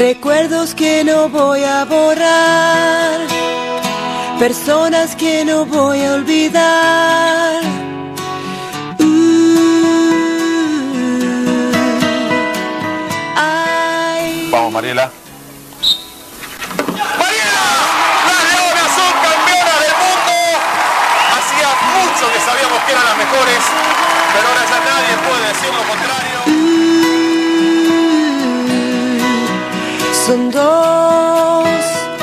Recuerdos que no voy a borrar, personas que no voy a olvidar. Vamos, Mariela. ¡Mariela! ¡Las Leonas son campeonas del mundo! Hacía mucho que sabíamos que eran las mejores, pero ahora ya nadie puede decir lo contrario. Son dos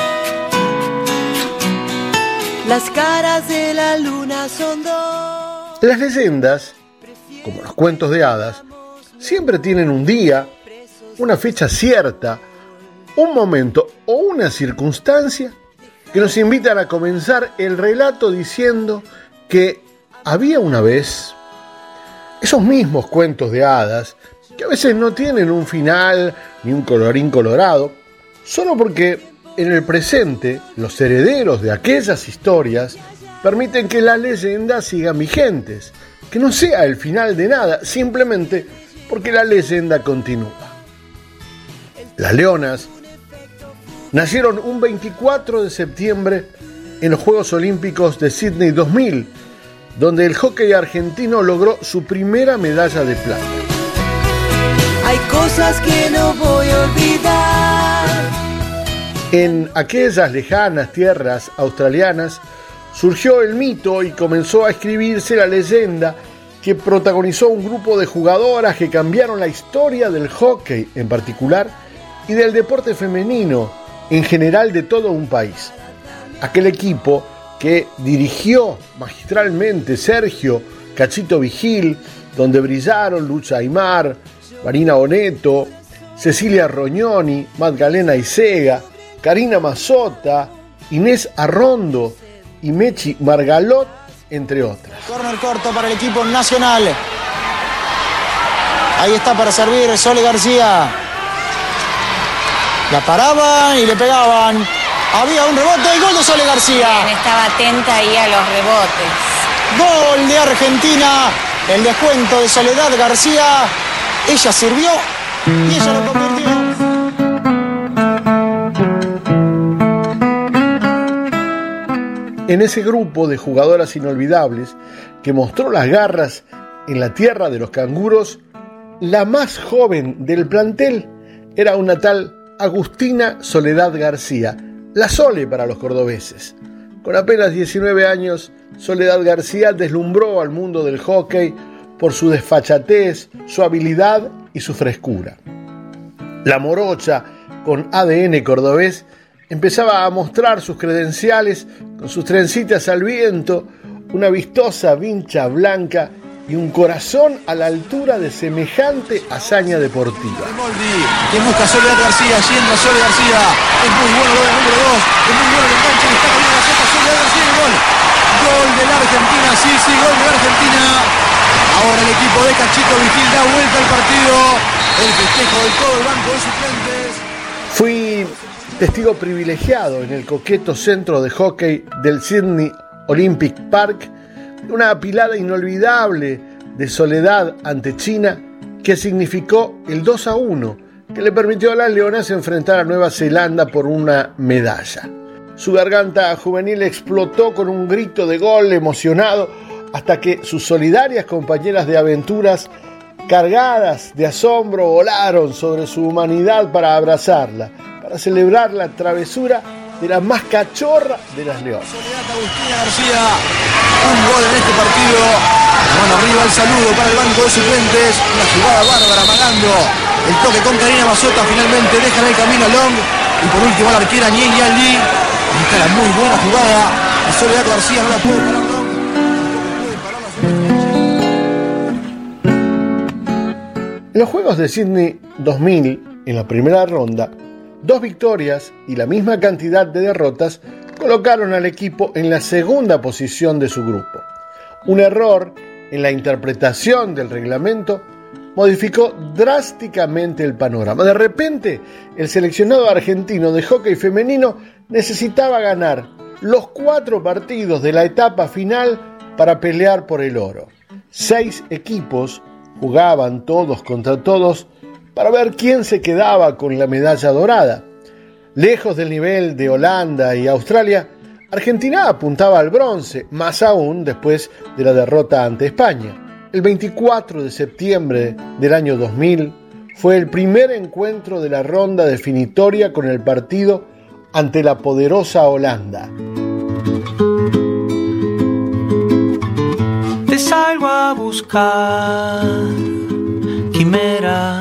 las caras de la luna, son dos. Las leyendas, como los cuentos de hadas, siempre tienen un día, una fecha cierta, un momento o una circunstancia que nos invitan a comenzar el relato diciendo que había una vez. Esos mismos cuentos de hadas, que a veces no tienen un final ni un colorín colorado, solo porque en el presente los herederos de aquellas historias permiten que las leyendas sigan vigentes, que no sea el final de nada, simplemente porque la leyenda continúa. Las Leonas nacieron un 24 de septiembre en los Juegos Olímpicos de Sydney 2000, donde el hockey argentino logró su primera medalla de plata. Hay cosas que no voy a olvidar. En aquellas lejanas tierras australianas surgió el mito y comenzó a escribirse la leyenda que protagonizó un grupo de jugadoras que cambiaron la historia del hockey en particular y del deporte femenino en general de todo un país. Aquel equipo que dirigió magistralmente Sergio Cachito Vigil, donde brillaron Lucha Aymar, Marina Oneto, Cecilia Rognoni, Magdalena Isega, Karina Mazzota, Inés Arrondo y Mechi Margalot, entre otras. Corner corto para el equipo nacional. Ahí está para servir Sole García. La paraban y le pegaban. Había un rebote y gol de Sole García. Bien, estaba atenta ahí a los rebotes. Gol de Argentina. El descuento de Soledad García. Ella sirvió y ella lo convirtió. En ese grupo de jugadoras inolvidables que mostró las garras en la tierra de los canguros, la más joven del plantel era una tal Agustina Soledad García, la Sole para los cordobeses. Con apenas 19 años, Soledad García deslumbró al mundo del hockey por su desfachatez, su habilidad y su frescura. La morocha, con ADN cordobés, empezaba a mostrar sus credenciales con sus trencitas al viento, una vistosa vincha blanca y un corazón a la altura de semejante hazaña deportiva. Que busca Soledad García, allí entra Sole García. Es muy bueno lo del número 2. Es muy bueno el enganche, le está cambiando la jeta Soledad García y gol. Gol de la Argentina, sí, gol de la Argentina. Ahora el equipo de Cachito Vigil da vuelta al partido. El festejo de todo el banco de suplentes. Fui testigo privilegiado en el coqueto centro de hockey del Sydney Olympic Park, una apilada inolvidable de Soledad ante China que significó el 2-1 que le permitió a las Leonas enfrentar a Nueva Zelanda por una medalla. Su garganta juvenil explotó con un grito de gol emocionado hasta que sus solidarias compañeras de aventuras, cargadas de asombro, volaron sobre su humanidad para abrazarla, para celebrar la travesura de la más cachorra de las Leonas. Soledad Agustina García, un gol en este partido. Mano arriba el saludo para el banco de suplentes. Una jugada bárbara amagando. El toque con Karina Mazzota, finalmente dejan el camino a Long. Y por último la arquera Ñe Yan Lee. Ahí está la muy buena jugada. Y Soledad García no la puede parar Long. En los Juegos de Sydney 2000, en la primera ronda, 2 victorias y la misma cantidad de derrotas colocaron al equipo en la segunda posición de su grupo. Un error en la interpretación del reglamento modificó drásticamente el panorama. De repente, el seleccionado argentino de hockey femenino necesitaba ganar los 4 partidos de la etapa final para pelear por el oro. 6 equipos jugaban todos contra todos para ver quién se quedaba con la medalla dorada. Lejos del nivel de Holanda y Australia, Argentina apuntaba al bronce, más aún después de la derrota ante España. El 24 de septiembre del año 2000 fue el primer encuentro de la ronda definitoria con el partido ante la poderosa Holanda. Te salgo a buscar, quimera,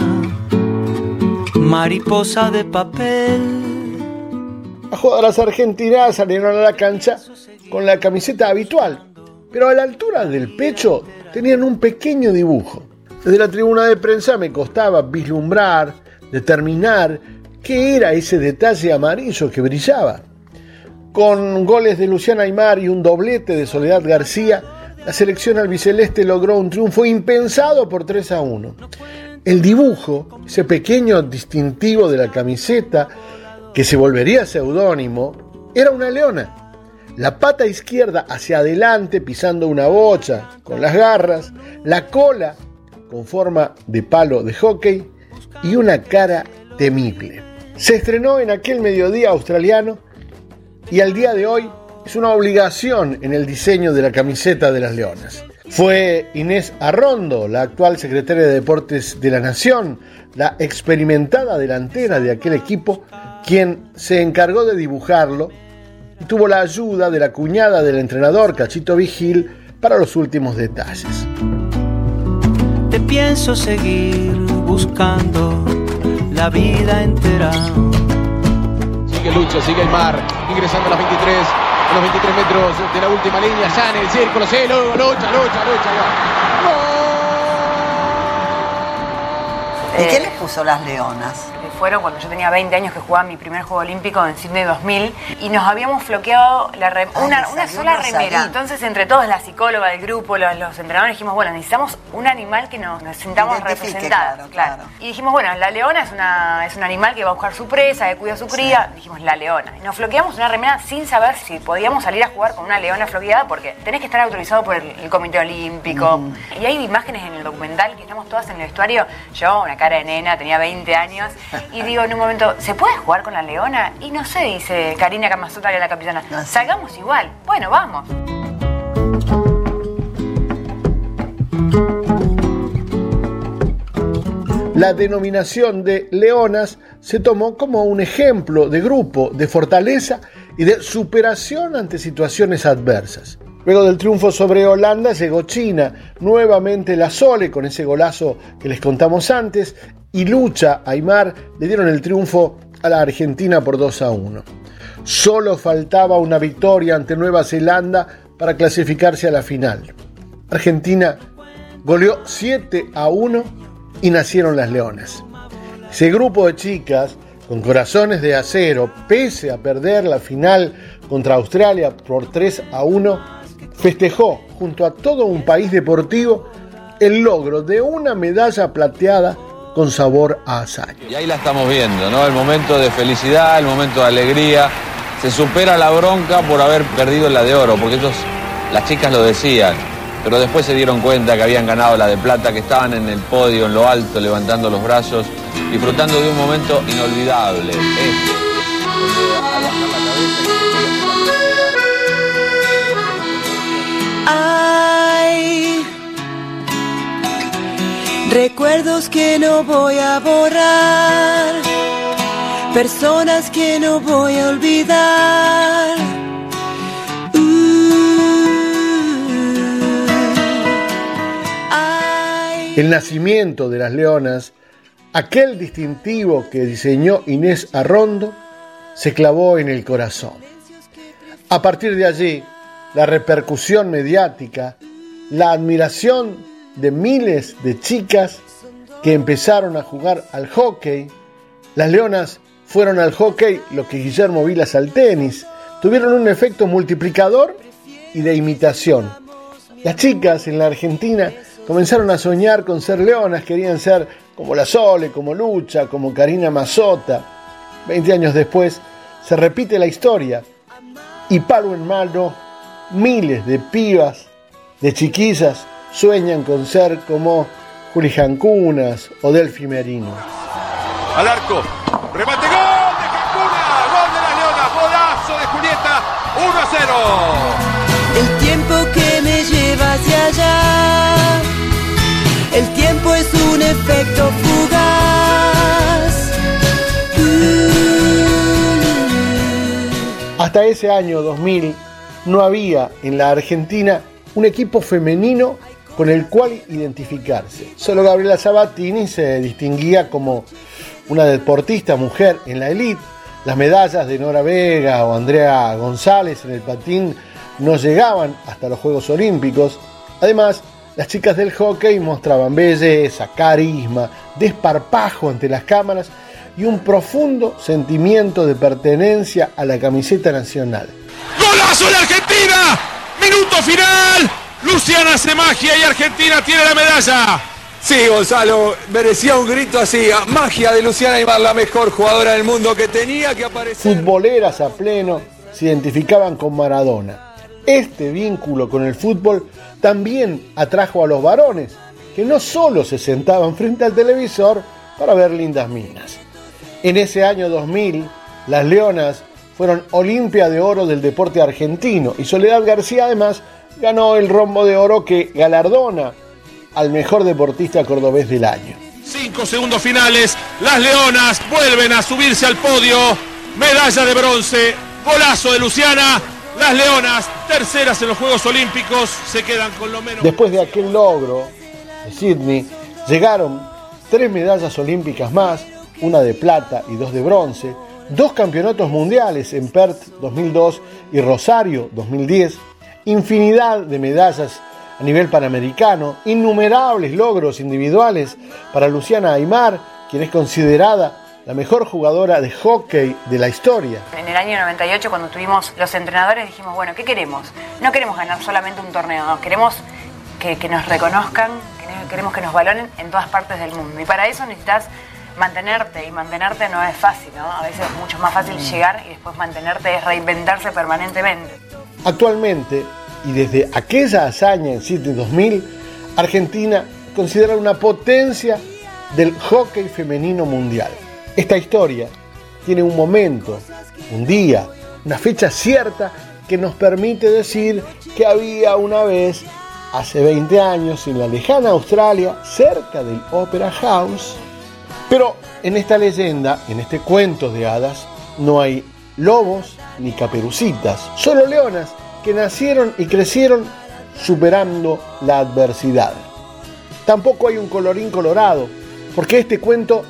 mariposa de papel. Las jugadoras argentinas salieron a la cancha con la camiseta habitual, pero a la altura del pecho tenían un pequeño dibujo. Desde la tribuna de prensa me costaba vislumbrar, determinar qué era ese detalle amarillo que brillaba. Con goles de Luciana Aymar y un doblete de Soledad García, la selección albiceleste logró un triunfo impensado por 3-1. El dibujo, ese pequeño distintivo de la camiseta, que se volvería seudónimo, era una leona. La pata izquierda hacia adelante pisando una bocha con las garras, la cola con forma de palo de hockey y una cara temible. Se estrenó en aquel mediodía australiano y al día de hoy es una obligación en el diseño de la camiseta de las leonas. Fue Inés Arrondo, la actual secretaria de Deportes de la Nación, la experimentada delantera de aquel equipo, quien se encargó de dibujarlo y tuvo la ayuda de la cuñada del entrenador Cachito Vigil para los últimos detalles. Te pienso seguir buscando la vida entera. Sigue Lucho, sigue Aymar, ingresando a las 23, a los 23 metros de la última línea, ya en el círculo, sí, lucha. ¿Y qué les puso las leonas? Fueron cuando yo tenía 20 años que jugaba mi primer juego olímpico en Sydney 2000 y nos habíamos floqueado una sola remera. Entonces entre todos, la psicóloga del grupo, los entrenadores, dijimos, bueno, necesitamos un animal que nos sintamos representados. Claro. Y dijimos, bueno, la leona es un animal que va a buscar su presa, que cuida a su cría. Sí. Dijimos, la leona. Y nos floqueamos una remera sin saber si podíamos salir a jugar con una leona floqueada porque tenés que estar autorizado por el Comité Olímpico. Y hay imágenes en el documental que estamos todas en el vestuario. Yo, una cara de nena, tenía 20 años. Y digo en un momento, ¿se puede jugar con la leona? Y no sé, dice Karina Kamasutra, que es la capitana. No, salgamos igual. Bueno, vamos. La denominación de leonas se tomó como un ejemplo de grupo, de fortaleza y de superación ante situaciones adversas. Luego del triunfo sobre Holanda llegó China, nuevamente la Sole con ese golazo que les contamos antes, y Lucha, Aymar le dieron el triunfo a la Argentina por 2-1. Solo faltaba una victoria ante Nueva Zelanda para clasificarse a la final. Argentina goleó 7-1 y nacieron las leonas. Ese grupo de chicas con corazones de acero, pese a perder la final contra Australia por 3-1, festejó junto a todo un país deportivo el logro de una medalla plateada con sabor a hazaña. Y ahí la estamos viendo, ¿no? El momento de felicidad, el momento de alegría. Se supera la bronca por haber perdido la de oro, porque las chicas lo decían, pero después se dieron cuenta que habían ganado la de plata, que estaban en el podio, en lo alto, levantando los brazos, disfrutando de un momento inolvidable. Hay recuerdos que no voy a borrar, personas que no voy a olvidar. El nacimiento de las leonas, aquel distintivo que diseñó Inés Arrondo, se clavó en el corazón. A partir de allí, la repercusión mediática, la admiración de miles de chicas que empezaron a jugar al hockey. Las leonas fueron al hockey lo que Guillermo Vilas al tenis. Tuvieron un efecto multiplicador y de imitación. Las chicas en la Argentina comenzaron a soñar con ser leonas, querían ser como la Sole, como Lucha, como Karina Massota. 20 años después se repite la historia y palo en mano miles de pibas, de chiquillas, sueñan con ser como Juli Jancunas o Delphi Merino. al arco. Remate, gol de Cancuna, gol de las Leonas, golazo de Julieta, 1-0. El tiempo que me lleva hacia allá, el tiempo es un efecto fugaz. Hasta ese año 2000 no había en la Argentina un equipo femenino con el cual identificarse. Solo Gabriela Sabatini se distinguía como una deportista mujer en la elite. Las medallas de Nora Vega o Andrea González en el patín no llegaban hasta los Juegos Olímpicos. Además, las chicas del hockey mostraban belleza, carisma, desparpajo ante las cámaras y un profundo sentimiento de pertenencia a la camiseta nacional. ¡Golazo de Argentina! ¡Minuto final! Luciana hace magia y Argentina tiene la medalla. Sí, Gonzalo, merecía un grito así. Magia de Luciana Aymar, la mejor jugadora del mundo que tenía que aparecer. Futboleras a pleno se identificaban con Maradona. Este vínculo con el fútbol también atrajo a los varones, que no solo se sentaban frente al televisor para ver lindas minas. En ese año 2000, las Leonas fueron Olimpia de Oro del deporte argentino y Soledad García además ganó el Rombo de Oro que galardona al mejor deportista cordobés del año. 5 segundos finales, las Leonas vuelven a subirse al podio, medalla de bronce, golazo de Luciana, las Leonas terceras en los Juegos Olímpicos, se quedan con lo menos. Después de aquel logro de Sydney, llegaron 3 medallas olímpicas más, una de plata y 2 de bronce, 2 campeonatos mundiales en Perth 2002 y Rosario 2010, infinidad de medallas a nivel panamericano, innumerables logros individuales para Luciana Aymar, quien es considerada la mejor jugadora de hockey de la historia. En el año 98, cuando tuvimos los entrenadores, dijimos, bueno, ¿qué queremos? No queremos ganar solamente un torneo, no, queremos que nos reconozcan, queremos que nos valoren en todas partes del mundo. Y para eso necesitas mantenerte, y mantenerte no es fácil, ¿no? A veces es mucho más fácil llegar y después mantenerte es reinventarse permanentemente. Actualmente, y desde aquella hazaña en Sydney 2000, Argentina considera una potencia del hockey femenino mundial. Esta historia tiene un momento, un día, una fecha cierta que nos permite decir que había una vez, hace 20 años, en la lejana Australia, cerca del Opera House. Pero en esta leyenda, en este cuento de hadas, no hay lobos ni caperucitas, solo leonas que nacieron y crecieron superando la adversidad. Tampoco hay un colorín colorado, porque este cuento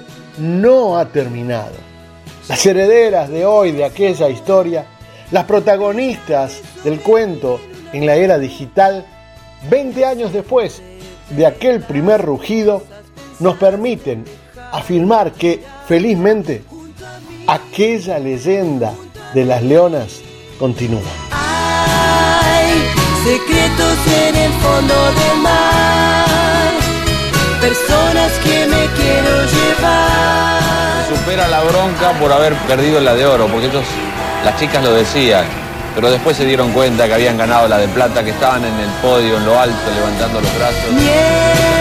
no ha terminado. Las herederas de hoy de aquella historia, las protagonistas del cuento en la era digital, 20 años después de aquel primer rugido, nos permiten afirmar que, felizmente, aquella leyenda de las leonas continúa. Hay secretos en el fondo del mar, personas que me quiero llevar. Supera la bronca por haber perdido la de oro, porque las chicas lo decían, pero después se dieron cuenta que habían ganado la de plata, que estaban en el podio, en lo alto, levantando los brazos.